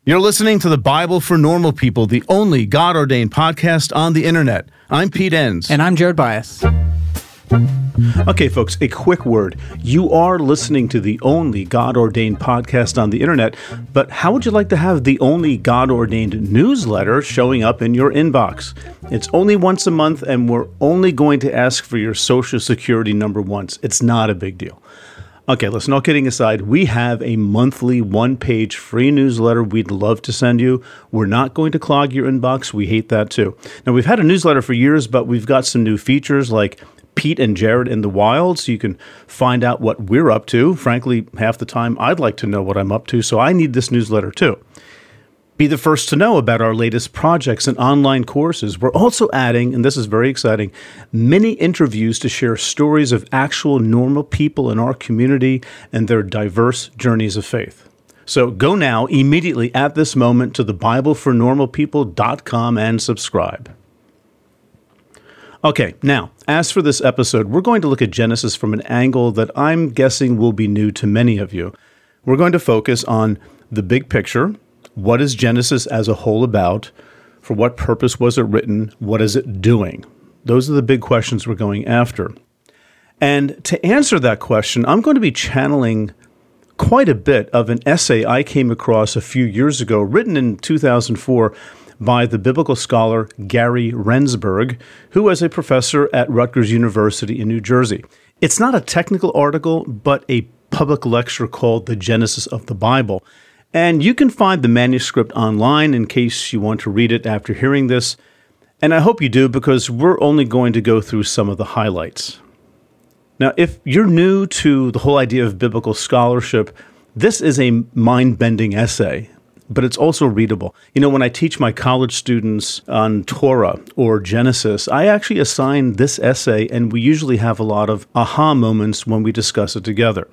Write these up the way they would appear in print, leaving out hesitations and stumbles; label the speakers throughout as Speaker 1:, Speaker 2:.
Speaker 1: You're listening to the Bible for Normal People, the only God-ordained podcast on the internet. I'm Pete Enns.
Speaker 2: And I'm Jared Bias.
Speaker 3: Okay, folks, a quick word. You are listening to the only God-ordained podcast on the internet, but how would you like to have the only God-ordained newsletter showing up in your inbox? It's only once a month, and we're only going to ask for your Social Security number once. It's not a big deal. Okay, listen, all kidding aside, we have a monthly one-page free newsletter we'd love to send you. We're not going to clog your inbox. We hate that too. Now, we've had a newsletter for years, but we've got some new features like Pete and Jared in the wild, so you can find out what we're up to. Frankly, half the time, I'd like to know what I'm up to, so I need this newsletter too. Be the first to know about our latest projects and online courses. We're also adding, and this is very exciting, many interviews to share stories of actual normal people in our community and their diverse journeys of faith. So go now, immediately at this moment, to thebiblefornormalpeople.com and subscribe. Okay, now, as for this episode, we're going to look at Genesis from an angle that I'm guessing will be new to many of you. We're going to focus on the big picture. What is Genesis as a whole about? For what purpose was it written? What is it doing? Those are the big questions we're going after. And to answer that question, I'm going to be channeling quite a bit of an essay I came across a few years ago, written in 2004 by the biblical scholar Gary Rendsburg, who was a professor at Rutgers University in New Jersey. It's not a technical article, but a public lecture called The Genesis of the Bible. And you can find the manuscript online in case you want to read it after hearing this. And I hope you do, because we're only going to go through some of the highlights. Now, if you're new to the whole idea of biblical scholarship, this is a mind-bending essay, but it's also readable. You know, when I teach my college students on Torah or Genesis, I actually assign this essay, and we usually have a lot of aha moments when we discuss it together.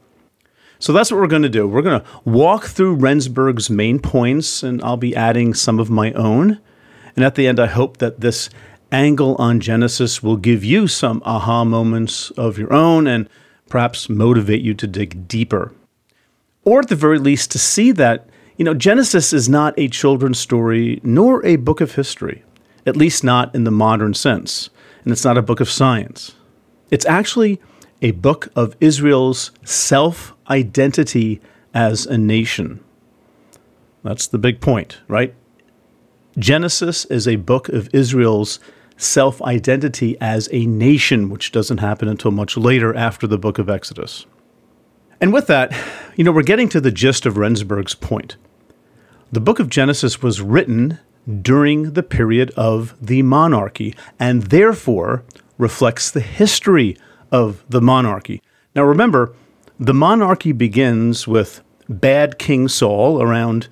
Speaker 3: So that's what we're going to do. We're going to walk through Rendsburg's main points, and I'll be adding some of my own. And at the end, I hope that this angle on Genesis will give you some aha moments of your own and perhaps motivate you to dig deeper. Or at the very least, to see that, Genesis is not a children's story nor a book of history, at least not in the modern sense. And it's not a book of science. It's actually a book of Israel's self-identity as a nation. That's the big point, right? Genesis is a book of Israel's self-identity as a nation, which doesn't happen until much later after the book of Exodus. And with that, we're getting to the gist of Rendsburg's point. The book of Genesis was written during the period of the monarchy, and therefore reflects the history of the monarchy. Now remember, the monarchy begins with bad King Saul around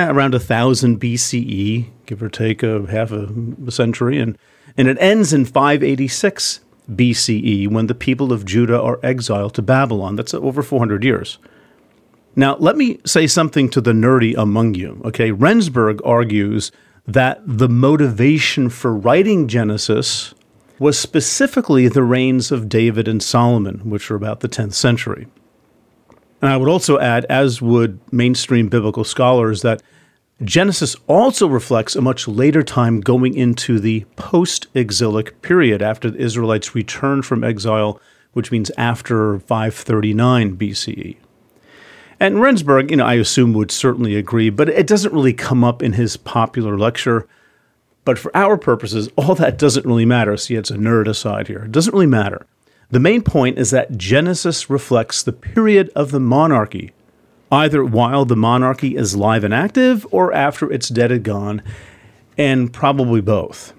Speaker 3: 1000 BCE, give or take half a century, and it ends in 586 BCE when the people of Judah are exiled to Babylon. That's over 400 years. Now, let me say something to the nerdy among you. Okay, Rendsburg argues that the motivation for writing Genesis was specifically the reigns of David and Solomon, which were about the 10th century. And I would also add, as would mainstream biblical scholars, that Genesis also reflects a much later time going into the post-exilic period after the Israelites returned from exile, which means after 539 BCE. And Rendsburg, I assume, would certainly agree, but it doesn't really come up in his popular lecture. But for our purposes, all that doesn't really matter. See, it's a nerd aside here. It doesn't really matter. The main point is that Genesis reflects the period of the monarchy, either while the monarchy is live and active or after it's dead and gone, and probably both.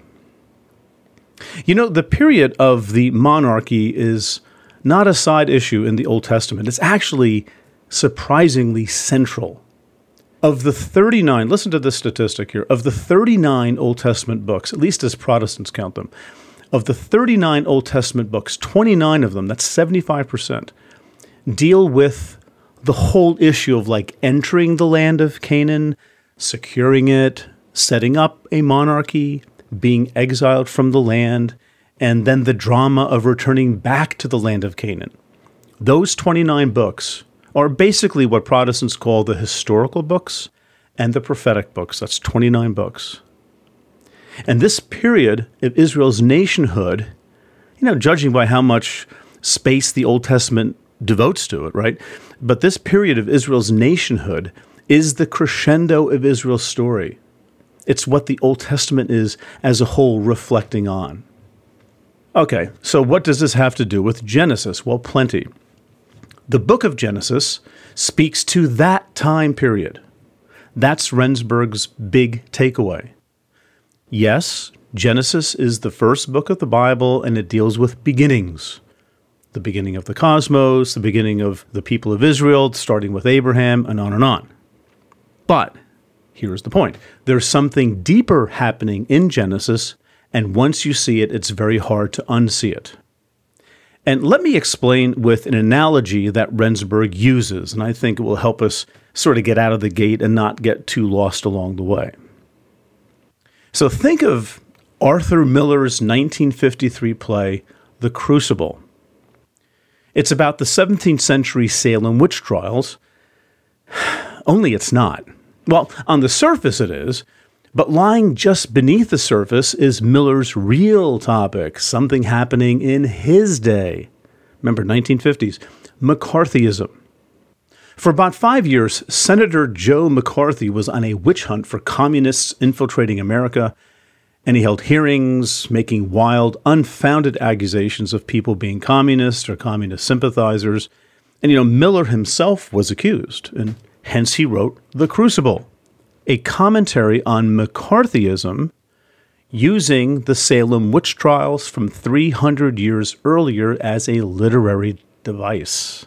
Speaker 3: The period of the monarchy is not a side issue in the Old Testament. It's actually surprisingly central. Of the 39, listen to this statistic here, of the 39 Old Testament books, at least as Protestants count them, of the 39 Old Testament books, 29 of them, that's 75%, deal with the whole issue of entering the land of Canaan, securing it, setting up a monarchy, being exiled from the land, and then the drama of returning back to the land of Canaan. Those 29 books are basically what Protestants call the historical books, and the prophetic books. That's 29 books. And this period of Israel's nationhood, judging by how much space the Old Testament devotes to it, right? But this period of Israel's nationhood is the crescendo of Israel's story. It's what the Old Testament is as a whole reflecting on. Okay, so what does this have to do with Genesis? Well, plenty. The book of Genesis speaks to that time period. That's Rendsburg's big takeaway. Yes, Genesis is the first book of the Bible, and it deals with beginnings. The beginning of the cosmos, the beginning of the people of Israel, starting with Abraham, and on and on. But here's the point. There's something deeper happening in Genesis, and once you see it, it's very hard to unsee it. And let me explain with an analogy that Rendsburg uses, and I think it will help us sort of get out of the gate and not get too lost along the way. So think of Arthur Miller's 1953 play, The Crucible. It's about the 17th century Salem witch trials, only it's not. Well, on the surface it is, but lying just beneath the surface is Miller's real topic, something happening in his day. Remember, 1950s, McCarthyism. For about 5 years, Senator Joe McCarthy was on a witch hunt for communists infiltrating America, and he held hearings, making wild, unfounded accusations of people being communists or communist sympathizers. And, Miller himself was accused, and hence he wrote The Crucible, a commentary on McCarthyism using the Salem witch trials from 300 years earlier as a literary device.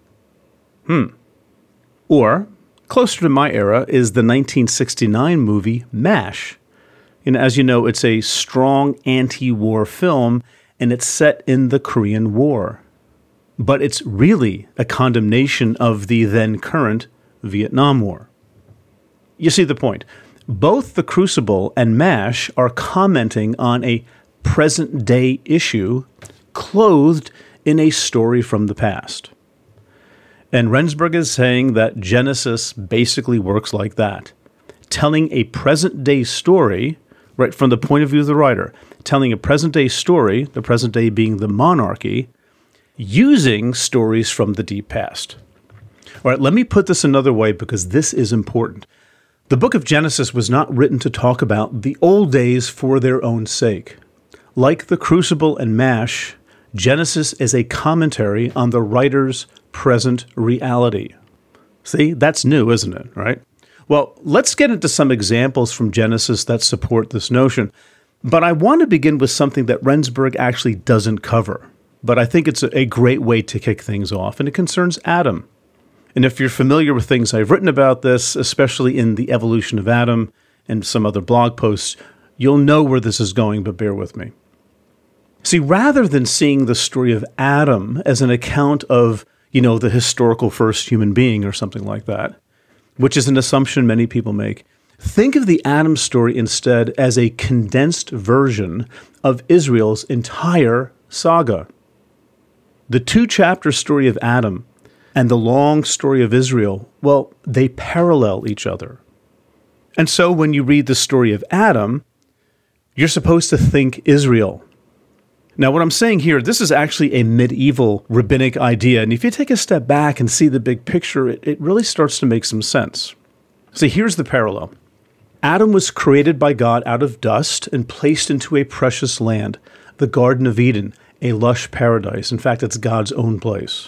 Speaker 3: Or, closer to my era, is the 1969 movie MASH. And as you know, it's a strong anti-war film, and it's set in the Korean War. But it's really a condemnation of the then current Vietnam War. You see the point. Both The Crucible and MASH are commenting on a present-day issue clothed in a story from the past. And Rendsburg is saying that Genesis basically works like that, telling a present-day story, right from the point of view of the writer, telling a present-day story, the present day being the monarchy, using stories from the deep past. All right, let me put this another way because this is important. The book of Genesis was not written to talk about the old days for their own sake. Like The Crucible and MASH, Genesis is a commentary on the writer's present reality. See, that's new, isn't it, right? Well, let's get into some examples from Genesis that support this notion. But I want to begin with something that Rendsburg actually doesn't cover. But I think it's a great way to kick things off, and it concerns Adam. And if you're familiar with things I've written about this, especially in The Evolution of Adam and some other blog posts, you'll know where this is going, but bear with me. See, rather than seeing the story of Adam as an account of, the historical first human being or something like that, which is an assumption many people make, think of the Adam story instead as a condensed version of Israel's entire saga. The 2-chapter story of Adam and the long story of Israel, well, they parallel each other. And so when you read the story of Adam, you're supposed to think Israel. Now, what I'm saying here, this is actually a medieval rabbinic idea. And if you take a step back and see the big picture, it really starts to make some sense. See, here's the parallel. Adam was created by God out of dust and placed into a precious land, the Garden of Eden, a lush paradise. In fact, it's God's own place.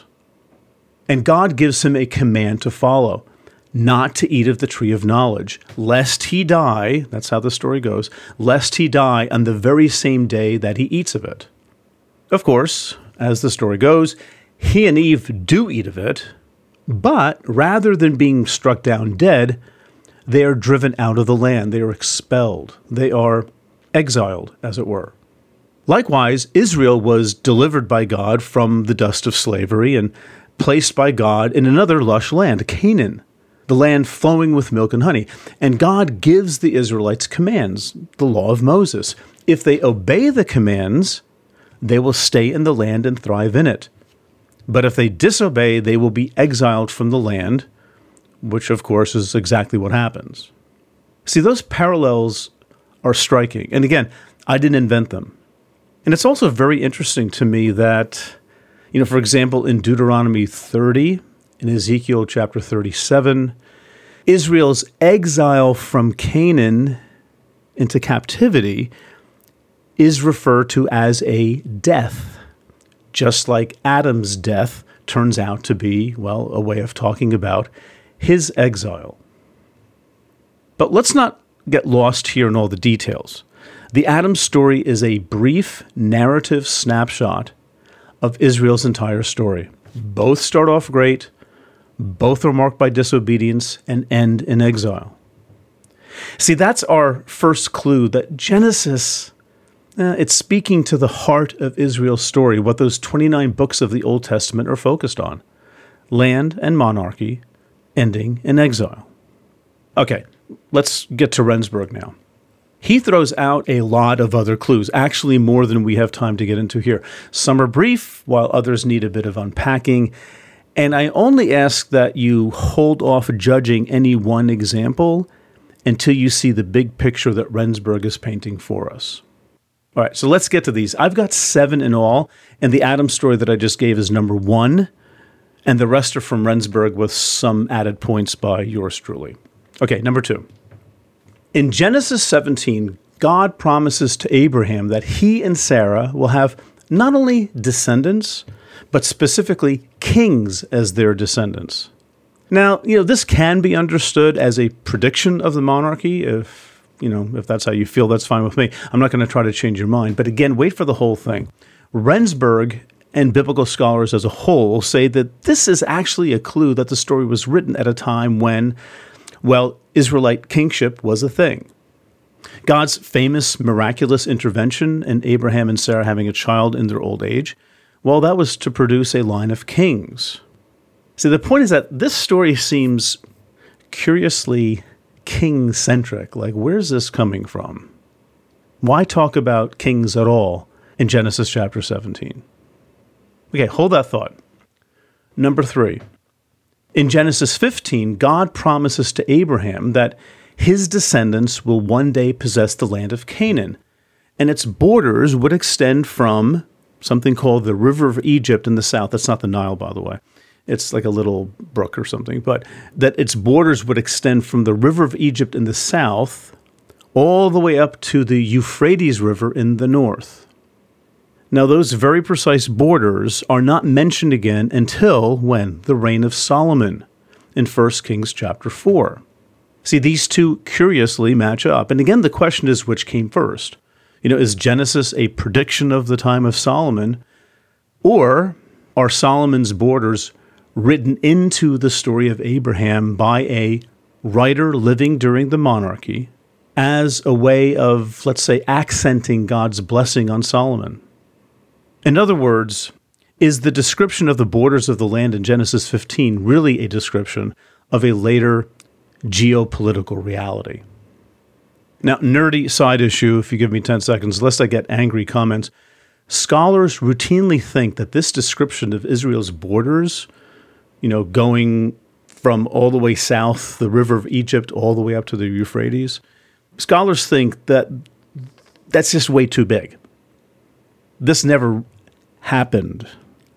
Speaker 3: And God gives him a command to follow, not to eat of the tree of knowledge, lest he die, that's how the story goes, lest he die on the very same day that he eats of it. Of course, as the story goes, he and Eve do eat of it, but rather than being struck down dead, they are driven out of the land. They are expelled. They are exiled, as it were. Likewise, Israel was delivered by God from the dust of slavery and placed by God in another lush land, Canaan, the land flowing with milk and honey. And God gives the Israelites commands, the law of Moses. If they obey the commands, they will stay in the land and thrive in it. But if they disobey, they will be exiled from the land, which of course is exactly what happens. See, those parallels are striking. And again, I didn't invent them. And it's also very interesting to me that, for example, in Deuteronomy 30, in Ezekiel chapter 37, Israel's exile from Canaan into captivity is referred to as a death, just like Adam's death turns out to be, well, a way of talking about his exile. But let's not get lost here in all the details. The Adam story is a brief narrative snapshot of Israel's entire story. Both start off great, both are marked by disobedience, and end in exile. See, that's our first clue that Genesis, it's speaking to the heart of Israel's story, what those 29 books of the Old Testament are focused on: land and monarchy, ending in exile. Okay, let's get to Rendsburg now. He throws out a lot of other clues, actually more than we have time to get into here. Some are brief, while others need a bit of unpacking. And I only ask that you hold off judging any one example until you see the big picture that Rendsburg is painting for us. All right, so let's get to these. I've got 7 in all, and the Adam story that I just gave is number 1, and the rest are from Rendsburg with some added points by yours truly. Okay, number 2. In Genesis 17, God promises to Abraham that he and Sarah will have not only descendants, but specifically kings as their descendants. Now, this can be understood as a prediction of the monarchy. If that's how you feel, that's fine with me. I'm not going to try to change your mind. But again, wait for the whole thing. Rendsburg and biblical scholars as a whole say that this is actually a clue that the story was written at a time when, well, Israelite kingship was a thing. God's famous miraculous intervention in Abraham and Sarah having a child in their old age, well, that was to produce a line of kings. See, the point is that this story seems curiously king-centric. Like, where's this coming from? Why talk about kings at all in Genesis chapter 17? Okay, hold that thought. Number 3. In Genesis 15, God promises to Abraham that his descendants will one day possess the land of Canaan, and its borders would extend from something called the River of Egypt in the south. That's not the Nile, by the way. It's like a little brook or something, but that its borders would extend from the River of Egypt in the south all the way up to the Euphrates River in the north. Now, those very precise borders are not mentioned again until when? The reign of Solomon in 1 Kings chapter 4. See, these two curiously match up. And again, the question is, which came first? Is Genesis a prediction of the time of Solomon, or are Solomon's borders written into the story of Abraham by a writer living during the monarchy as a way of, let's say, accenting God's blessing on Solomon? In other words, is the description of the borders of the land in Genesis 15 really a description of a later geopolitical reality? Now, nerdy side issue, if you give me 10 seconds, lest I get angry comments. Scholars routinely think that this description of Israel's borders, going from all the way south, the River of Egypt, all the way up to the Euphrates, scholars think that that's just way too big. This never happened.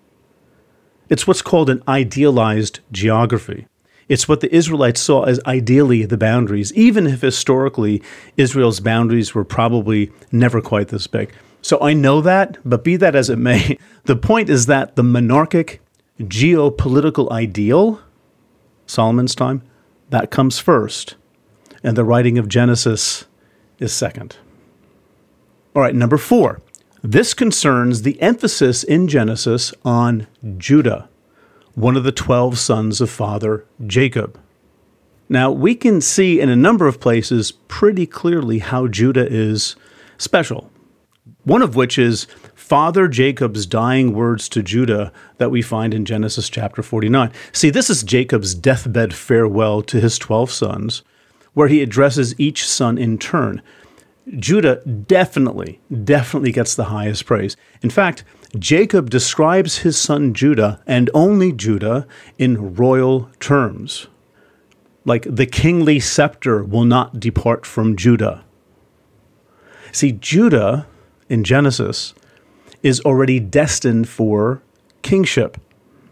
Speaker 3: It's what's called an idealized geography. It's what the Israelites saw as ideally the boundaries, even if historically Israel's boundaries were probably never quite this big. So I know that, but be that as it may, the point is that the monarchic geopolitical ideal, Solomon's time, that comes first, and the writing of Genesis is second. All right, number 4. This concerns the emphasis in Genesis on Judah, one of the 12 sons of father Jacob. Now, we can see in a number of places pretty clearly how Judah is special. One of which is Father Jacob's dying words to Judah that we find in Genesis chapter 49. See, this is Jacob's deathbed farewell to his 12 sons, where he addresses each son in turn. Judah definitely gets the highest praise. In fact, Jacob describes his son Judah, and only Judah, in royal terms. like the kingly scepter will not depart from Judah. See, Judah in Genesis is already destined for kingship.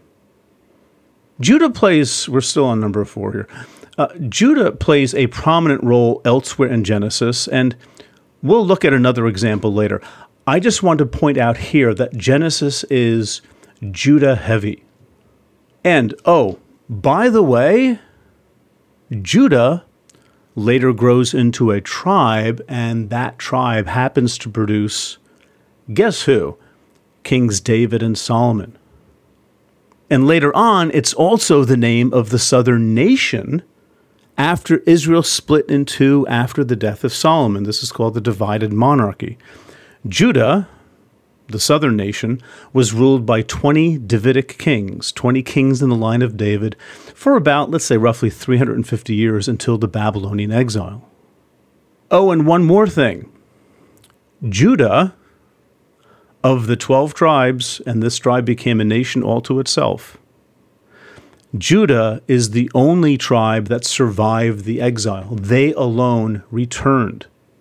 Speaker 3: Judah plays, we're still on number 4 here. Judah plays a prominent role elsewhere in Genesis, and we'll look at another example later. I just want to point out here that Genesis is Judah heavy. And, oh, by the way, Judah later grows into a tribe, and that tribe happens to produce, guess who? Kings David and Solomon. And later on, it's also the name of the southern nation after Israel split in two after the death of Solomon. This is called the divided monarchy. Judah, the southern nation, was ruled by 20 Davidic kings, 20 kings in the line of David, for about, let's say, roughly 350 years until the Babylonian exile. Oh, and one more thing. Judah, of the 12 tribes, and this tribe became a nation all to itself, Judah is the only tribe that survived the exile. They alone returned.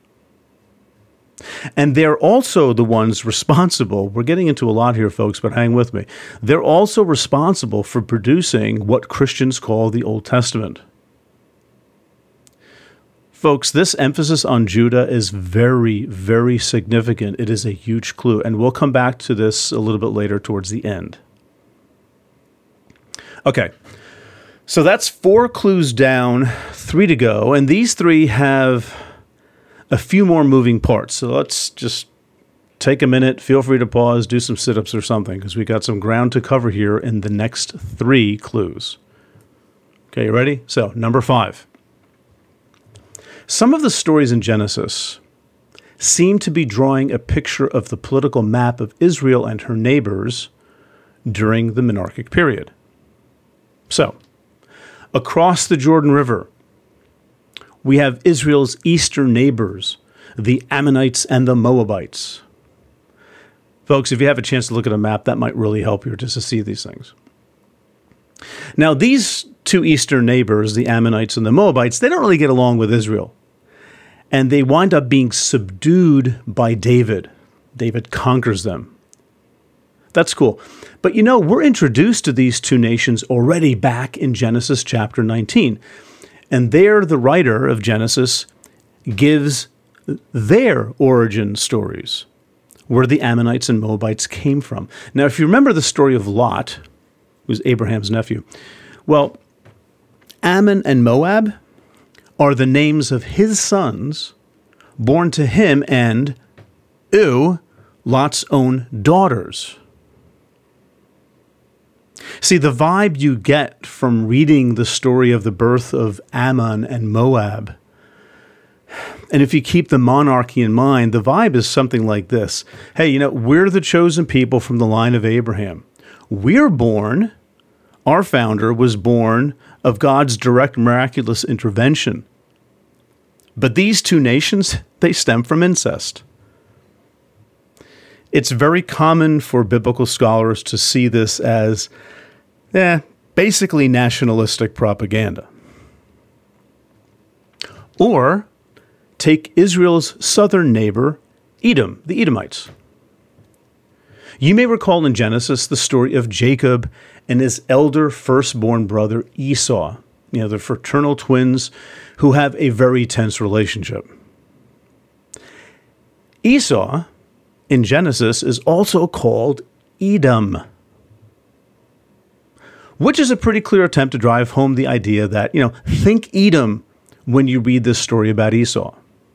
Speaker 3: And they're also the ones responsible, we're getting into a lot here, folks, but hang with me. They're also responsible for producing what Christians call the Old Testament. Folks, this emphasis on Judah is very, very significant. It is a huge clue, and we'll come back to this a little bit later towards the end. Okay, so that's 4 clues down, 3 to go, and these 3 have a few more moving parts. So let's just take a minute, feel free to pause, do some sit-ups or something, because we got some ground to cover here in the next 3 clues. Okay, you ready? So, number 5. Some of the stories in Genesis seem to be drawing a picture of the political map of Israel and her neighbors during the monarchic period. So, across the Jordan River, we have Israel's eastern neighbors, the Ammonites and the Moabites. Folks, if you have a chance to look at a map, that might really help you just to see these things. Now, these 2 eastern neighbors, the Ammonites and the Moabites, they don't really get along with Israel. And they wind up being subdued by David. David conquers them. That's cool. But you know, we're introduced to these 2 nations already back in Genesis chapter 19. And there the writer of Genesis gives their origin stories, where the Ammonites and Moabites came from. Now, if you remember the story of Lot, who's Abraham's nephew, well, Ammon and Moab are the names of his sons born to him and Lot's own daughters. See, the vibe you get from reading the story of the birth of Ammon and Moab, and if you keep the monarchy in mind, the vibe is something like this. Hey, you know, we're the chosen people from the line of Abraham. We're born, our founder was born of God's direct miraculous intervention. But these 2 nations, they stem from incest. It's very common for biblical scholars to see this as basically nationalistic propaganda. Or take Israel's southern neighbor, Edom, the Edomites. You may recall in Genesis the story of Jacob and his elder firstborn brother Esau. You know, the fraternal twins who have a very tense relationship. Esau, in Genesis, is also called Edom, which is a pretty clear attempt to drive home the idea that, you know, think Edom when you read this story about Esau.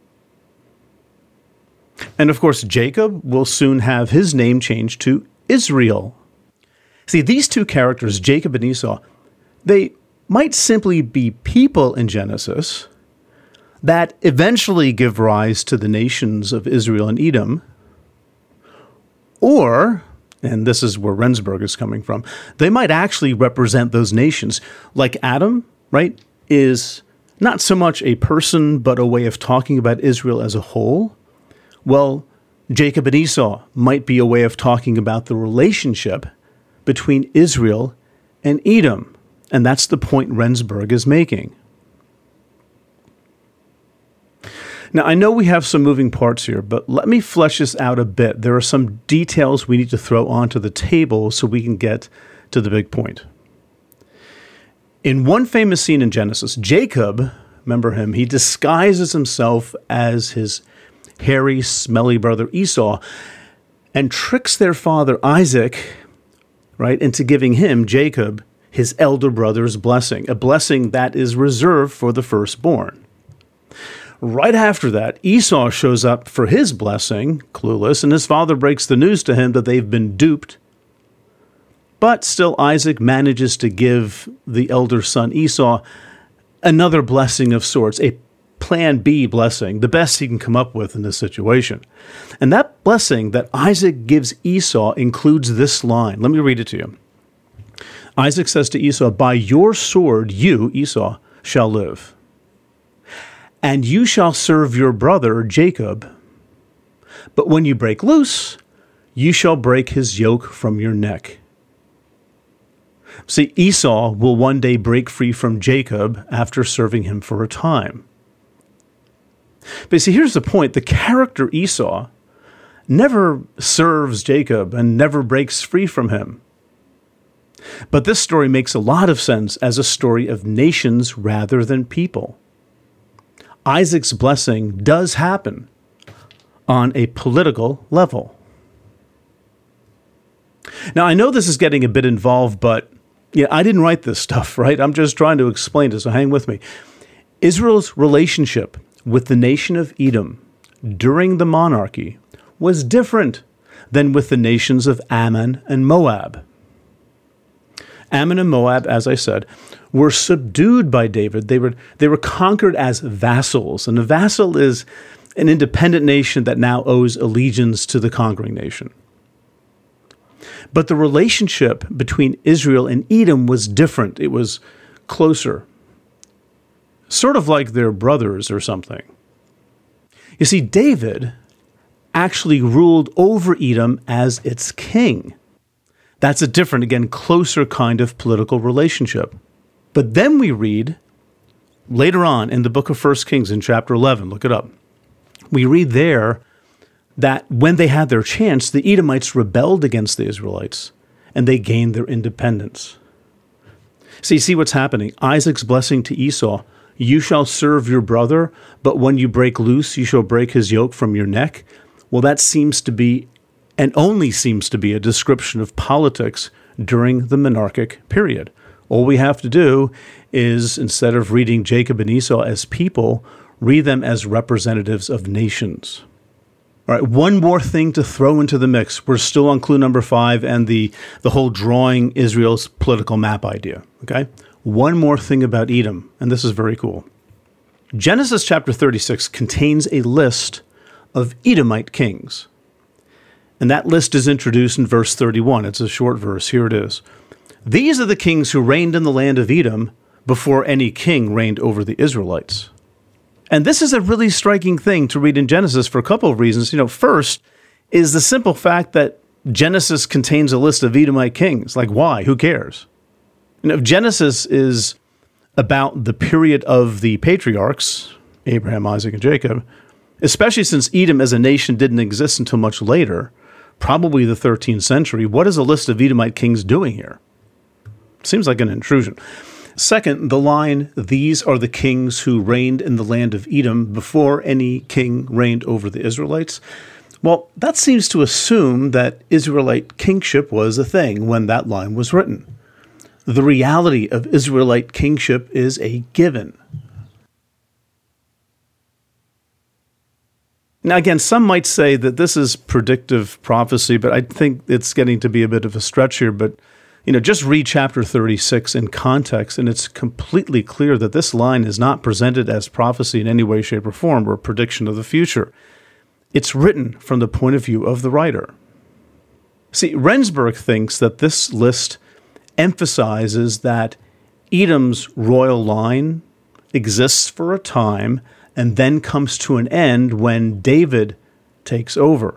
Speaker 3: And of course, Jacob will soon have his name changed to Israel. See, these 2 characters, Jacob and Esau, they might simply be people in Genesis that eventually give rise to the nations of Israel and Edom, or, and this is where Rendsburg is coming from, they might actually represent those nations. Like Adam, right, is not so much a person, but a way of talking about Israel as a whole. Well, Jacob and Esau might be a way of talking about the relationship between Israel and Edom. And that's the point Rendsburg is making. Now, I know we have some moving parts here, but let me flesh this out a bit. There are some details we need to throw onto the table so we can get to the big point. In one famous scene in Genesis, Jacob, remember him, he disguises himself as his hairy, smelly brother Esau and tricks their father Isaac, right, into giving him, Jacob, his elder brother's blessing, a blessing that is reserved for the firstborn. Right after that, Esau shows up for his blessing, clueless, and his father breaks the news to him that they've been duped. But still, Isaac manages to give the elder son Esau another blessing of sorts, a plan B blessing, the best he can come up with in this situation. And that blessing that Isaac gives Esau includes this line. Let me read it to you. Isaac says to Esau, "By your sword you, Esau, shall live. And you shall serve your brother Jacob. But when you break loose, you shall break his yoke from your neck." See, Esau will one day break free from Jacob after serving him for a time. But see, here's the point. The character Esau never serves Jacob and never breaks free from him. But this story makes a lot of sense as a story of nations rather than people. Isaac's blessing does happen on a political level. Now, I know this is getting a bit involved, but I didn't write this stuff, right? I'm just trying to explain it, so hang with me. Israel's relationship with the nation of Edom during the monarchy was different than with the nations of Ammon and Moab. Ammon and Moab, as I said, were subdued by David. They were conquered as vassals, and a vassal is an independent nation that now owes allegiance to the conquering nation. But the relationship between Israel and Edom was different. It was closer, sort of like they're brothers or something. You see, David actually ruled over Edom as its king. That's a different, again, closer kind of political relationship. But then we read, later on in the book of 1 Kings in chapter 11, look it up, we read there that when they had their chance, the Edomites rebelled against the Israelites, and they gained their independence. So you see what's happening. Isaac's blessing to Esau, "You shall serve your brother, but when you break loose, you shall break his yoke from your neck." Well, that seems to be, and only seems to be, a description of politics during the monarchic period. All we have to do is, instead of reading Jacob and Esau as people, read them as representatives of nations. All right, one more thing to throw into the mix. We're still on clue number 5 and the whole drawing Israel's political map idea, okay? One more thing about Edom, and this is very cool. Genesis chapter 36 contains a list of Edomite kings. And that list is introduced in verse 31. It's a short verse. Here it is. "These are the kings who reigned in the land of Edom before any king reigned over the Israelites." And this is a really striking thing to read in Genesis for a couple of reasons. First is the simple fact that Genesis contains a list of Edomite kings. Like, why? Who cares? If Genesis is about the period of the patriarchs, Abraham, Isaac, and Jacob, especially since Edom as a nation didn't exist until much later, probably the 13th century, what is a list of Edomite kings doing here? Seems like an intrusion. Second, the line, "These are the kings who reigned in the land of Edom before any king reigned over the Israelites." Well, that seems to assume that Israelite kingship was a thing when that line was written. The reality of Israelite kingship is a given. Now, again, some might say that this is predictive prophecy, but I think it's getting to be a bit of a stretch here. But just read chapter 36 in context, and it's completely clear that this line is not presented as prophecy in any way, shape, or form, or a prediction of the future. It's written from the point of view of the writer. See, Rendsburg thinks that this list emphasizes that Edom's royal line exists for a time and then comes to an end when David takes over.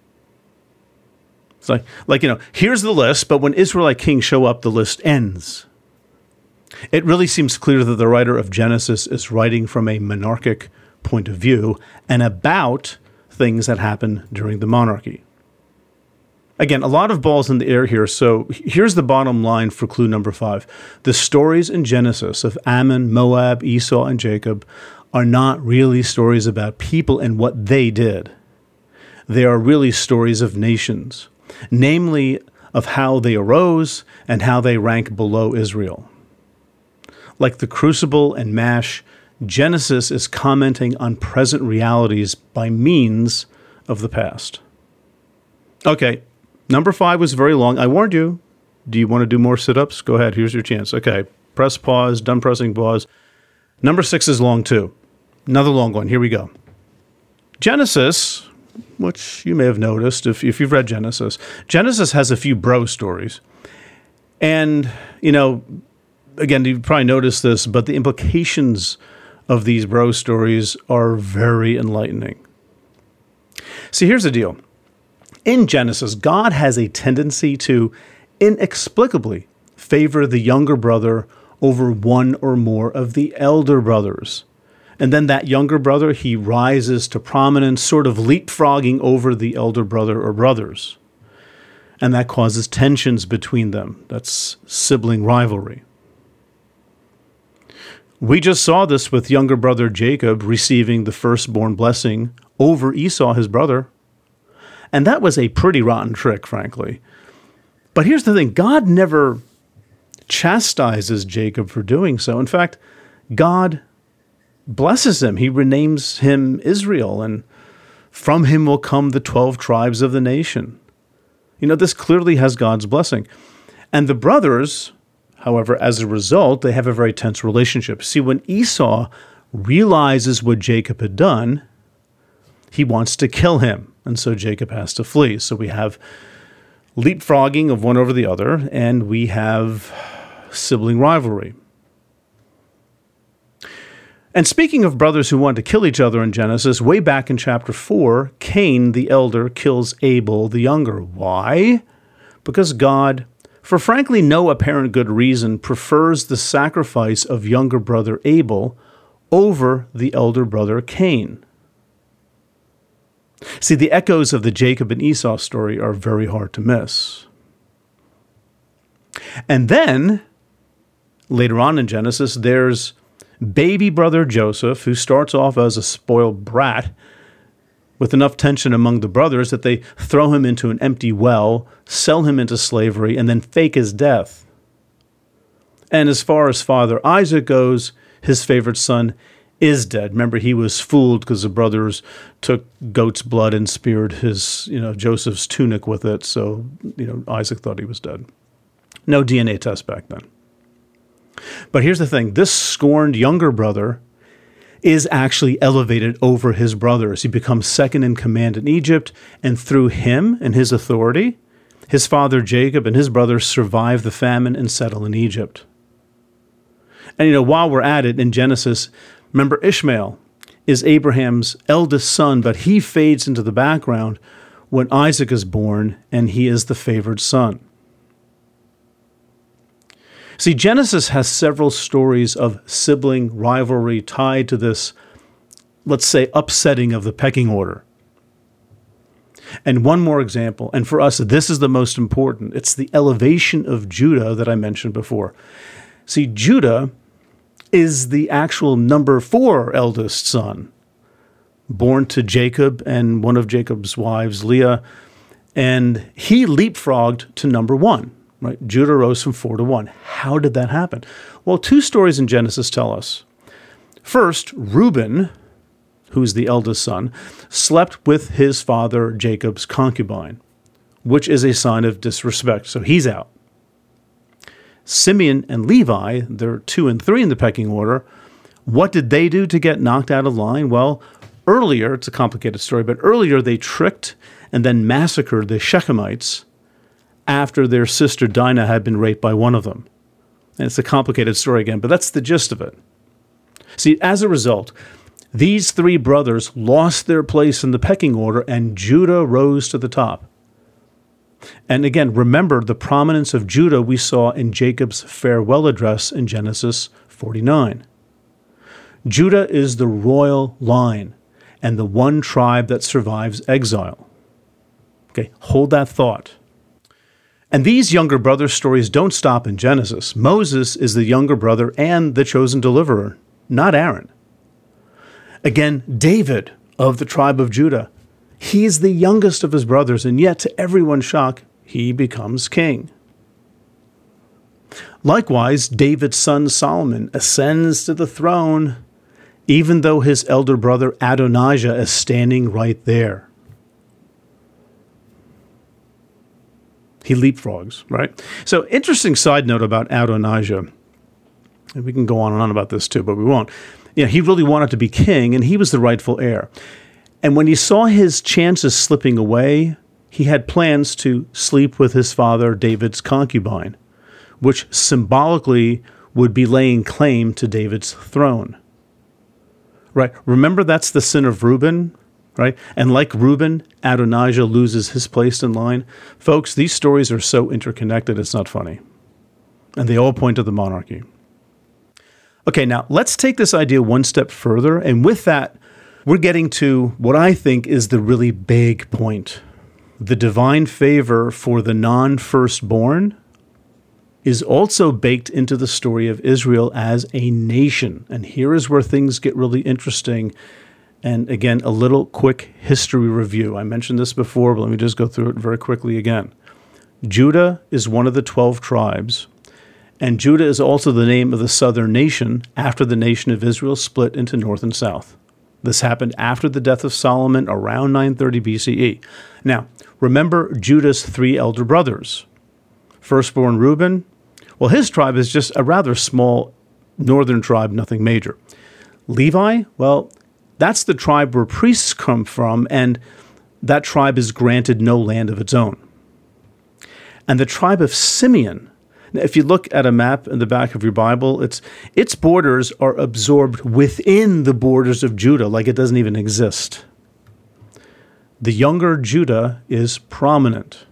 Speaker 3: It's like, here's the list, but when Israelite kings show up, the list ends. It really seems clear that the writer of Genesis is writing from a monarchic point of view and about things that happen during the monarchy. Again, a lot of balls in the air here, so here's the bottom line for clue number 5. The stories in Genesis of Ammon, Moab, Esau, and Jacob are not really stories about people and what they did. They are really stories of nations, namely of how they arose and how they rank below Israel. Like the crucible and mash, Genesis is commenting on present realities by means of the past. Okay, number 5 was very long. I warned you. Do you want to do more sit-ups? Go ahead. Here's your chance. Okay, press pause. Done pressing pause. Number 6 is long too. Another long one. Here we go. Genesis, which you may have noticed if you've read Genesis. Genesis has a few bro stories. And, again, you've probably noticed this, but the implications of these bro stories are very enlightening. See, here's the deal. In Genesis, God has a tendency to inexplicably favor the younger brother over one or more of the elder brothers. And then that younger brother, he rises to prominence, sort of leapfrogging over the elder brother or brothers. And that causes tensions between them. That's sibling rivalry. We just saw this with younger brother Jacob receiving the firstborn blessing over Esau, his brother. And that was a pretty rotten trick, frankly. But here's the thing. God never chastises Jacob for doing so. In fact, God blesses him. He renames him Israel, and from him will come the 12 tribes of the nation. This clearly has God's blessing. And the brothers, however, as a result, they have a very tense relationship. See, when Esau realizes what Jacob had done, he wants to kill him. And so Jacob has to flee. So we have leapfrogging of one over the other, and we have sibling rivalry. And speaking of brothers who want to kill each other in Genesis, way back in chapter 4, Cain, the elder, kills Abel, the younger. Why? Because God, for frankly no apparent good reason, prefers the sacrifice of younger brother Abel over the elder brother Cain. See, the echoes of the Jacob and Esau story are very hard to miss. And then, later on in Genesis, there's baby brother Joseph, who starts off as a spoiled brat with enough tension among the brothers that they throw him into an empty well, sell him into slavery, and then fake his death. And as far as father Isaac goes, his favorite son is dead. Remember, he was fooled because the brothers took goat's blood and speared his, Joseph's tunic with it. So, Isaac thought he was dead. No DNA test back then. But here's the thing. This scorned younger brother is actually elevated over his brothers. He becomes second in command in Egypt, and through him and his authority, his father Jacob and his brothers survive the famine and settle in Egypt. And while we're at it in Genesis, remember Ishmael is Abraham's eldest son, but he fades into the background when Isaac is born, and he is the favored son. See, Genesis has several stories of sibling rivalry tied to this, let's say, upsetting of the pecking order. And one more example, and for us, this is the most important. It's the elevation of Judah that I mentioned before. See, Judah is the actual number 4 eldest son, born to Jacob and one of Jacob's wives, Leah, and he leapfrogged to number 1. Right? Judah rose from 4 to 1. How did that happen? Well, 2 stories in Genesis tell us. First, Reuben, who's the eldest son, slept with his father Jacob's concubine, which is a sign of disrespect. So he's out. Simeon and Levi, they're 2 and 3 in the pecking order. What did they do to get knocked out of line? Well, earlier, it's a complicated story, but earlier they tricked and then massacred the Shechemites after their sister Dinah had been raped by one of them. And it's a complicated story again, but that's the gist of it. See, as a result, these 3 brothers lost their place in the pecking order, and Judah rose to the top. And again, remember the prominence of Judah we saw in Jacob's farewell address in Genesis 49. Judah is the royal line and the one tribe that survives exile. Okay, hold that thought. And these younger brother stories don't stop in Genesis. Moses is the younger brother and the chosen deliverer, not Aaron. Again, David of the tribe of Judah. He is the youngest of his brothers, and yet to everyone's shock, he becomes king. Likewise, David's son Solomon ascends to the throne, even though his elder brother Adonijah is standing right there. He leapfrogs, right? So, interesting side note about Adonijah. And we can go on and on about this too, but we won't. He really wanted to be king, and he was the rightful heir. And when he saw his chances slipping away, he had plans to sleep with his father David's concubine, which symbolically would be laying claim to David's throne. Right? Remember, that's the sin of Reuben, right? And like Reuben, Adonijah loses his place in line. Folks, these stories are so interconnected, it's not funny. And they all point to the monarchy. Okay, now let's take this idea one step further. And with that, we're getting to what I think is the really big point. The divine favor for the non-firstborn is also baked into the story of Israel as a nation. And here is where things get really interesting. And again, a little quick history review. I mentioned this before, but let me just go through it very quickly again. Judah is one of the 12 tribes, and Judah is also the name of the southern nation after the nation of Israel split into north and south. This happened after the death of Solomon around 930 BCE. Now, remember Judah's 3 elder brothers. Firstborn Reuben, well, his tribe is just a rather small northern tribe, nothing major. Levi, well, that's the tribe where priests come from, and that tribe is granted no land of its own. And the tribe of Simeon, now, if you look at a map in the back of your Bible, its borders are absorbed within the borders of Judah, like it doesn't even exist. The younger Judah is prominent.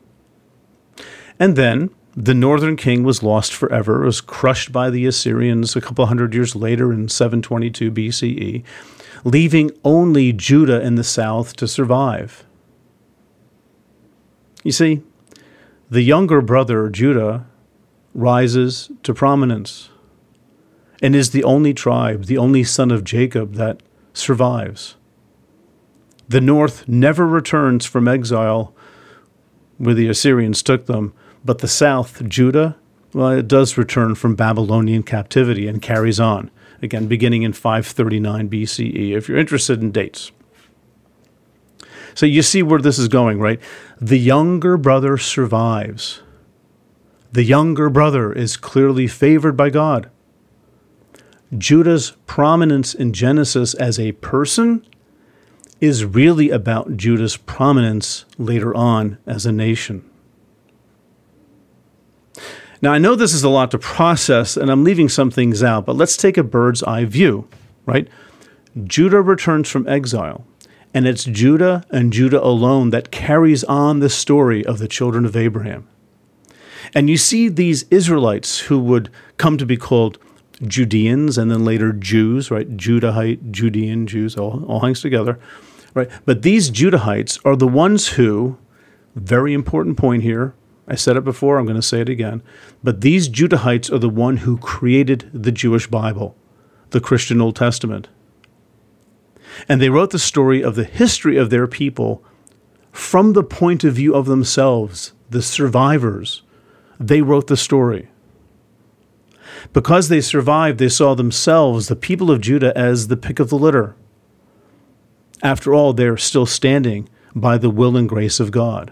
Speaker 3: And then the northern king was lost forever, was crushed by the Assyrians a couple hundred years later in 722 BCE, leaving only Judah in the south to survive. You see, the younger brother, Judah, rises to prominence and is the only tribe, the only son of Jacob that survives. The north never returns from exile where the Assyrians took them, but the south, Judah, well, it does return from Babylonian captivity and carries on, again, beginning in 539 BCE, if you're interested in dates. So you see where this is going, right? The younger brother survives. The younger brother is clearly favored by God. Judah's prominence in Genesis as a person is really about Judah's prominence later on as a nation. Now, I know this is a lot to process, and I'm leaving some things out, but let's take a bird's eye view, right? Judah returns from exile, and it's Judah and Judah alone that carries on the story of the children of Abraham. And you see these Israelites who would come to be called Judeans and then later Jews, right? Judahite, Judean, Jews, all hangs together, right? But these Judahites are the ones who, very important point here, I said it before, I'm going to say it again, but these Judahites are the one who created the Jewish Bible, the Christian Old Testament. And they wrote the story of the history of their people from the point of view of themselves, the survivors. They wrote the story. Because they survived, they saw themselves, the people of Judah, as the pick of the litter. After all, they're still standing by the will and grace of God.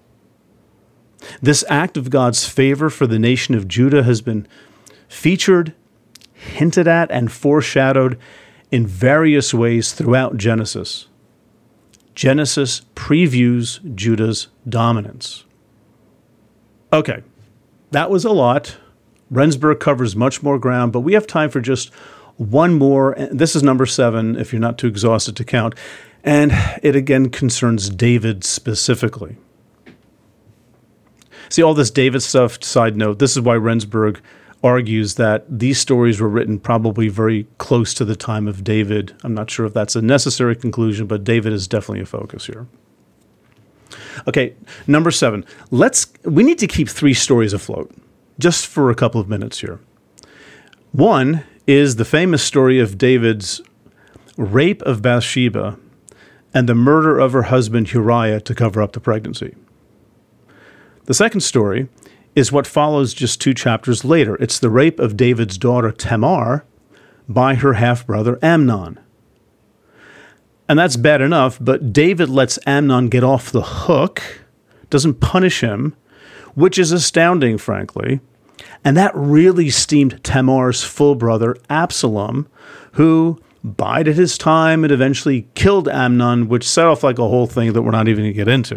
Speaker 3: This act of God's favor for the nation of Judah has been featured, hinted at, and foreshadowed in various ways throughout Genesis. Genesis previews Judah's dominance. Okay, that was a lot. Rendsburg covers much more ground, but we have time for just one more. This is number 7, if you're not too exhausted to count. And it again concerns David specifically. See, all this David stuff, side note, this is why Rendsburg argues that these stories were written probably very close to the time of David. I'm not sure if that's a necessary conclusion, but David is definitely a focus here. Okay, number 7. We need to keep 3 stories afloat, just for a couple of minutes here. One is the famous story of David's rape of Bathsheba and the murder of her husband Uriah to cover up the pregnancy. The second story is what follows just 2 chapters later. It's the rape of David's daughter Tamar by her half-brother Amnon. And that's bad enough, but David lets Amnon get off the hook, doesn't punish him, which is astounding, frankly. And that really steamed Tamar's full brother Absalom, who bided his time and eventually killed Amnon, which set off like a whole thing that we're not even going to get into.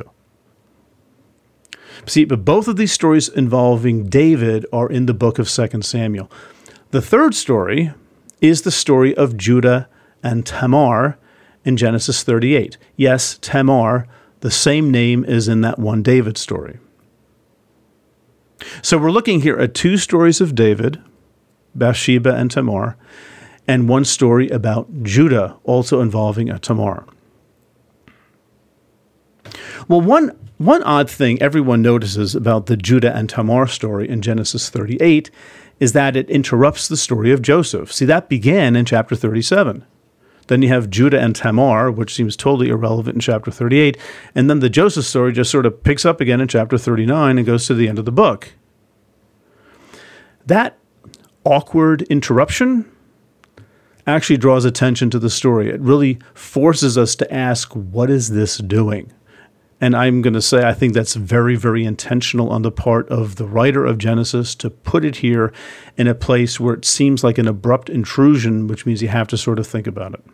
Speaker 3: See, but both of these stories involving David are in the book of 2 Samuel. The third story is the story of Judah and Tamar in Genesis 38. Yes, Tamar, the same name as in that one David story. So we're looking here at 2 stories of David, Bathsheba and Tamar, and 1 story about Judah, also involving a Tamar. Well, one odd thing everyone notices about the Judah and Tamar story in Genesis 38 is that it interrupts the story of Joseph. See, that began in chapter 37. Then you have Judah and Tamar, which seems totally irrelevant in chapter 38. And then the Joseph story just sort of picks up again in chapter 39 and goes to the end of the book. That awkward interruption actually draws attention to the story. It really forces us to ask, what is this doing? And I'm going to say I think that's very, very intentional on the part of the writer of Genesis to put it here in a place where it seems like an abrupt intrusion, which means you have to sort of think about it.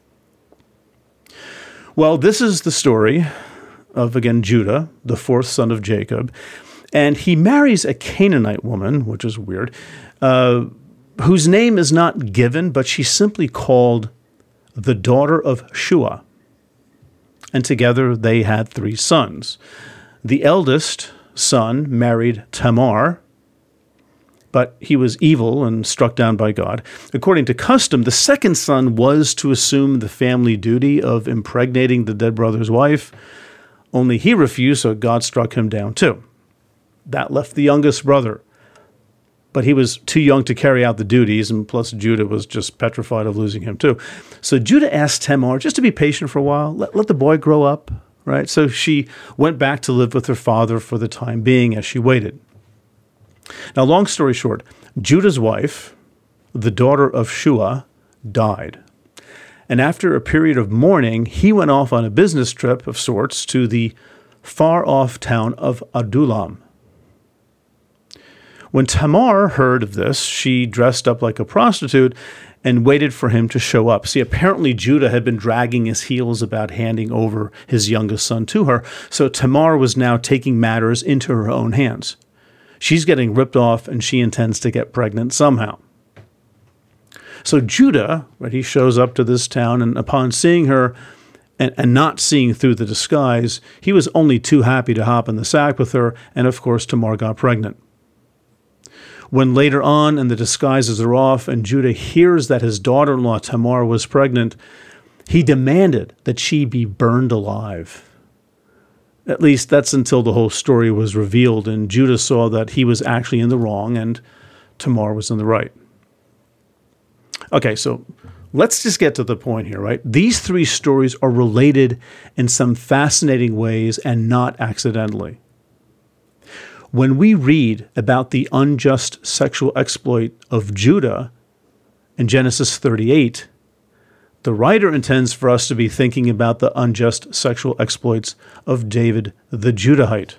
Speaker 3: Well, this is the story of, again, Judah, the 4th son of Jacob. And he marries a Canaanite woman, which is weird, whose name is not given, but she's simply called the daughter of Shua. And together they had 3 sons. The eldest son married Tamar, but he was evil and struck down by God. According to custom, the second son was to assume the family duty of impregnating the dead brother's wife, only he refused, so God struck him down too. That left the youngest brother, but he was too young to carry out the duties, and plus Judah was just petrified of losing him too. So Judah asked Tamar just to be patient for a while, let the boy grow up, right? So she went back to live with her father for the time being as she waited. Now, long story short, Judah's wife, the daughter of Shua, died. And after a period of mourning, he went off on a business trip of sorts to the far-off town of Adullam. When Tamar heard of this, she dressed up like a prostitute and waited for him to show up. See, apparently Judah had been dragging his heels about handing over his youngest son to her, so Tamar was now taking matters into her own hands. She's getting ripped off, and she intends to get pregnant somehow. So Judah, right, he shows up to this town, and upon seeing her and not seeing through the disguise, he was only too happy to hop in the sack with her, and of course Tamar got pregnant. When later on, and the disguises are off, and Judah hears that his daughter-in-law Tamar was pregnant, he demanded that she be burned alive. At least that's until the whole story was revealed, and Judah saw that he was actually in the wrong, and Tamar was in the right. Okay, so let's just get to the point here, right? These 3 stories are related in some fascinating ways and not accidentally. When we read about the unjust sexual exploit of Judah in Genesis 38, the writer intends for us to be thinking about the unjust sexual exploits of David the Judahite.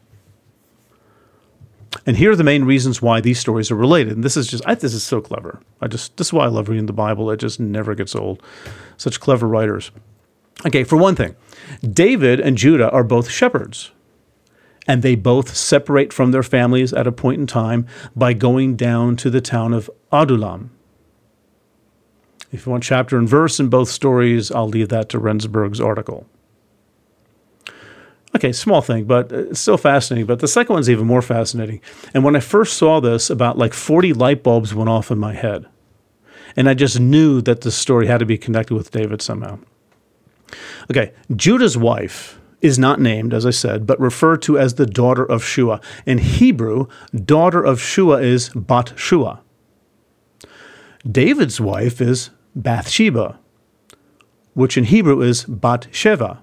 Speaker 3: And here are the main reasons why these stories are related. And this is so clever. This is why I love reading the Bible. It just never gets old. Such clever writers. Okay, for one thing, David and Judah are both shepherds. And they both separate from their families at a point in time by going down to the town of Adullam. If you want chapter and verse in both stories, I'll leave that to Rendsburg's article. Okay, small thing, but it's still fascinating. But the second one's even more fascinating. And when I first saw this, about like 40 light bulbs went off in my head. And I just knew that the story had to be connected with David somehow. Okay, Judah's wife is not named, as I said, but referred to as the daughter of Shua. In Hebrew, daughter of Shua is Bat Shua. David's wife is Bathsheba, which in Hebrew is Bat Sheva.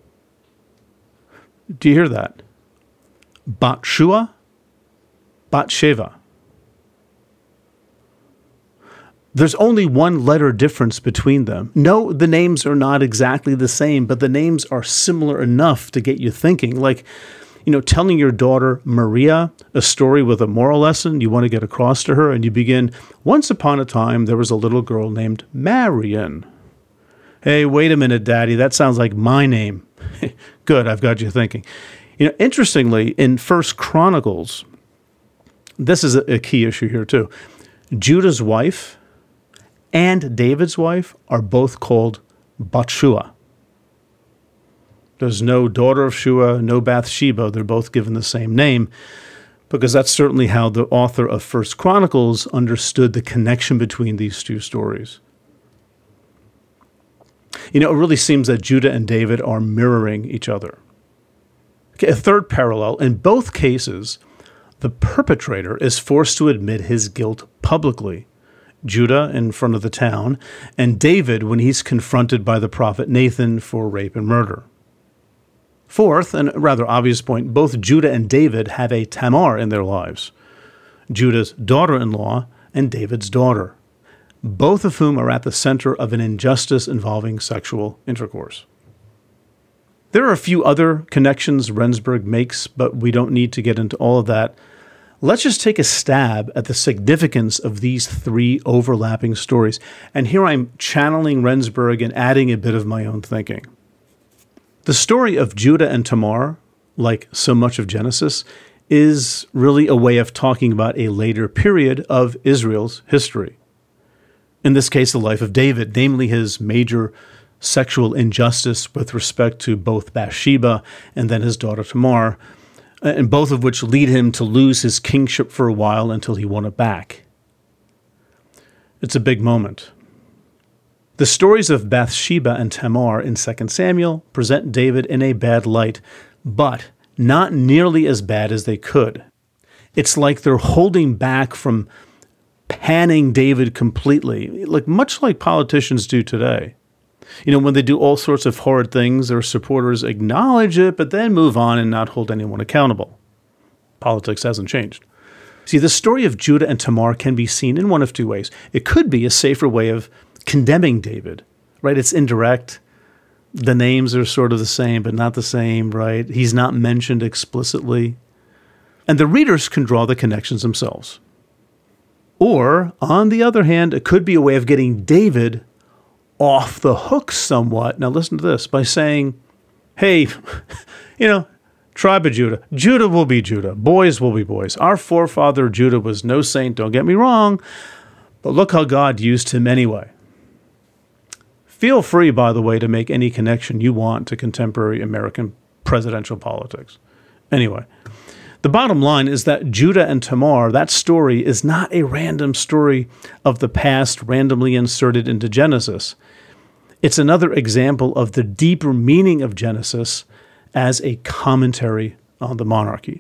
Speaker 3: Do you hear that? Bat Shua, Bat Sheva. There's only one letter difference between them. No, the names are not exactly the same, but the names are similar enough to get you thinking. Like, telling your daughter Maria a story with a moral lesson you want to get across to her, and you begin, once upon a time, there was a little girl named Marion. Hey, wait a minute, Daddy, that sounds like my name. Good, I've got you thinking. Interestingly, in 1 Chronicles, this is a key issue here too. Judah's wife and David's wife are both called Bathshua. There's no daughter of Shua, no Bathsheba. They're both given the same name because that's certainly how the author of 1 Chronicles understood the connection between these two stories. It really seems that Judah and David are mirroring each other. Okay, a third parallel, in both cases, the perpetrator is forced to admit his guilt publicly. Judah in front of the town, and David when he's confronted by the prophet Nathan for rape and murder. Fourth, and a rather obvious point, both Judah and David have a Tamar in their lives, Judah's daughter-in-law and David's daughter, both of whom are at the center of an injustice involving sexual intercourse. There are a few other connections Rendsburg makes, but we don't need to get into all of that. Let's just take a stab at the significance of these three overlapping stories. And here I'm channeling Rendsburg and adding a bit of my own thinking. The story of Judah and Tamar, like so much of Genesis, is really a way of talking about a later period of Israel's history. In this case, the life of David, namely his major sexual injustice with respect to both Bathsheba and then his daughter Tamar, and both of which lead him to lose his kingship for a while until he won it back. It's a big moment. The stories of Bathsheba and Tamar in 2 Samuel present David in a bad light, but not nearly as bad as they could. It's like they're holding back from panning David completely, much like politicians do today. When they do all sorts of horrid things, their supporters acknowledge it, but then move on and not hold anyone accountable. Politics hasn't changed. See, the story of Judah and Tamar can be seen in one of two ways. It could be a safer way of condemning David, right? It's indirect. The names are sort of the same, but not the same, right? He's not mentioned explicitly. And the readers can draw the connections themselves. Or, on the other hand, it could be a way of getting David off the hook somewhat. Now listen to this, by saying, hey, tribe of Judah. Judah will be Judah. Boys will be boys. Our forefather Judah was no saint, don't get me wrong, but look how God used him anyway. Feel free, by the way, to make any connection you want to contemporary American presidential politics. Anyway, the bottom line is that Judah and Tamar, that story is not a random story of the past randomly inserted into Genesis. It's another example of the deeper meaning of Genesis as a commentary on the monarchy.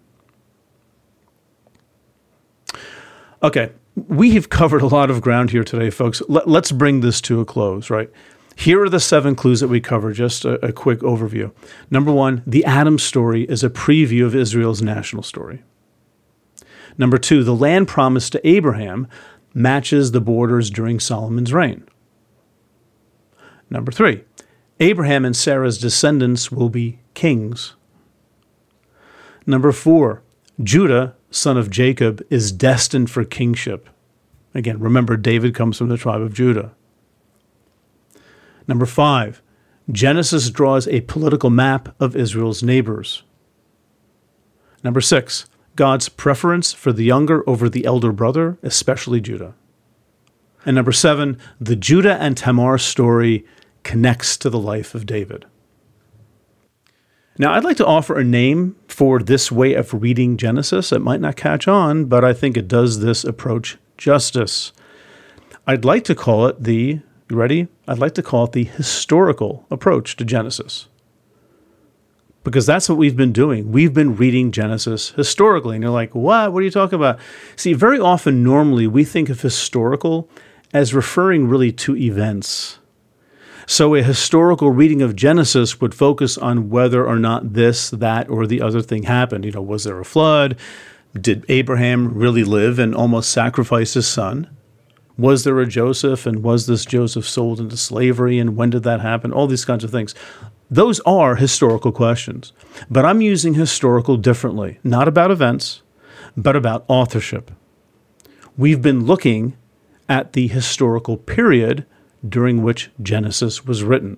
Speaker 3: Okay, we have covered a lot of ground here today, folks. Let's bring this to a close, right? Here are the 7 clues that we cover, just a quick overview. Number 1, the Adam story is a preview of Israel's national story. Number 2, the land promised to Abraham matches the borders during Solomon's reign. Number 3, Abraham and Sarah's descendants will be kings. Number 4, Judah, son of Jacob, is destined for kingship. Again, remember, David comes from the tribe of Judah. Number 5, Genesis draws a political map of Israel's neighbors. Number 6, God's preference for the younger over the elder brother, especially Judah. And number 7, the Judah and Tamar story connects to the life of David. Now, I'd like to offer a name for this way of reading Genesis. It might not catch on, but I think it does this approach justice. I'd like to call it you ready? I'd like to call it the historical approach to Genesis. Because that's what we've been doing. We've been reading Genesis historically. And you're like, what? What are you talking about? See, very often, normally, we think of historical as referring really to events. So a historical reading of Genesis would focus on whether or not this, that, or the other thing happened. Was there a flood? Did Abraham really live and almost sacrifice his son? Was there a Joseph, and was this Joseph sold into slavery, and when did that happen? All these kinds of things. Those are historical questions. But I'm using historical differently, not about events, but about authorship. We've been looking at the historical period during which Genesis was written.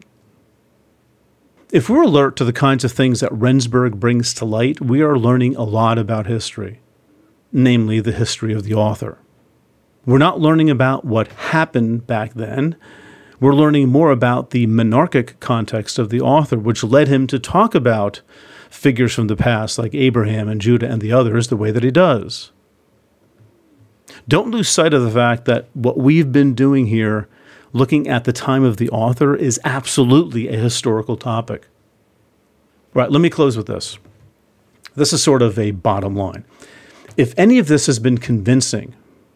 Speaker 3: If we're alert to the kinds of things that Rendsburg brings to light, we are learning a lot about history, namely the history of the author. We're not learning about what happened back then. We're learning more about the monarchic context of the author, which led him to talk about figures from the past like Abraham and Judah and the others the way that he does. Don't lose sight of the fact that what we've been doing here, looking at the time of the author, is absolutely a historical topic. Right, let me close with this. This is sort of a bottom line. If any of this has been convincing,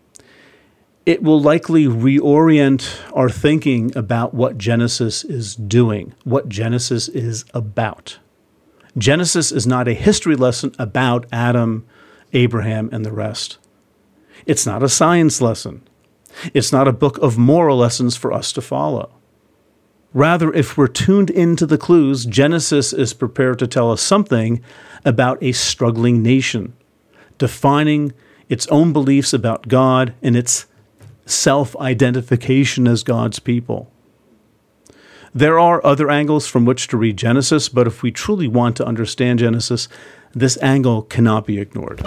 Speaker 3: it will likely reorient our thinking about what Genesis is doing, what Genesis is about. Genesis is not a history lesson about Adam, Abraham, and the rest. It's not a science lesson. It's not a book of moral lessons for us to follow. Rather, if we're tuned into the clues, Genesis is prepared to tell us something about a struggling nation, defining its own beliefs about God and its self-identification as God's people. There are other angles from which to read Genesis, but if we truly want to understand Genesis, this angle cannot be ignored.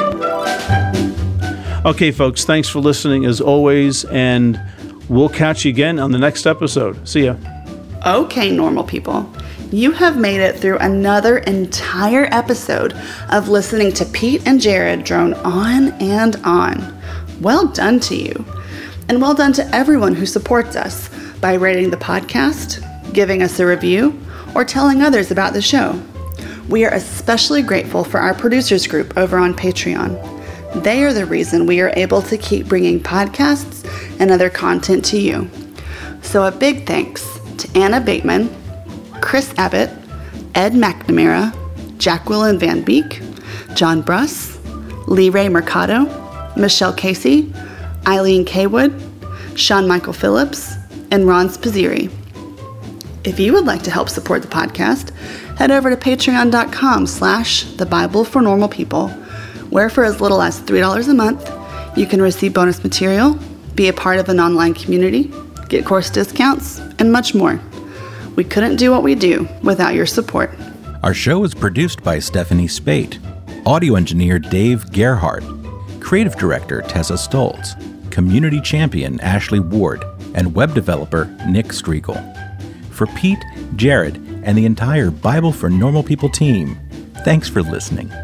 Speaker 3: Okay, folks, thanks for listening as always, and we'll catch you again on the next episode. See ya.
Speaker 2: Okay, normal people. You have made it through another entire episode of listening to Pete and Jared drone on and on. Well done to you. And well done to everyone who supports us by rating the podcast, giving us a review, or telling others about the show. We are especially grateful for our producers group over on Patreon. They are the reason we are able to keep bringing podcasts and other content to you. So a big thanks to Anna Bateman, Chris Abbott, Ed McNamara, Jacqueline Van Beek, John Bruss, Lee Ray Mercado, Michelle Casey, Eileen Kaywood, Sean Michael Phillips, and Ron Spazzeri. If you would like to help support the podcast, head over to patreon.com/The Bible for Normal People, where for as little as $3 a month, you can receive bonus material, be a part of an online community, get course discounts, and much more. We couldn't do what we do without your support.
Speaker 4: Our show is produced by Stephanie Spate, audio engineer Dave Gerhardt, creative director Tessa Stoltz, community champion Ashley Ward, and web developer Nick Striegel. For Pete, Jared, and the entire Bible for Normal People team, thanks for listening.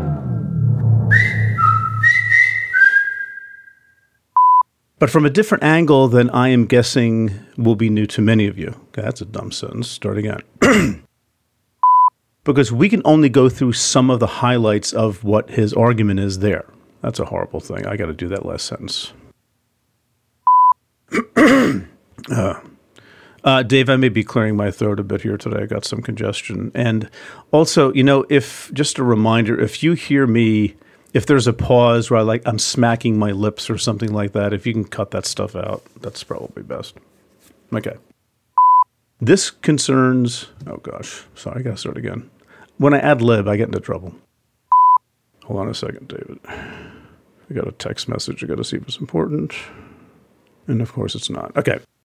Speaker 3: But from a different angle than I am guessing will be new to many of you. Okay, that's a dumb sentence. Start again. Because we can only go through some of the highlights of what his argument is there. That's a horrible thing. I got to do that last sentence. Dave, I may be clearing my throat a bit here today. I got some congestion. And also, if just a reminder, if you hear me, if there's a pause where I'm smacking my lips or something like that, if you can cut that stuff out, that's probably best. Okay. This concerns, oh gosh, sorry, I got to start again. When I ad lib, I get into trouble. Hold on a second, David. I got a text message. I got to see if it's important. And of course it's not. Okay.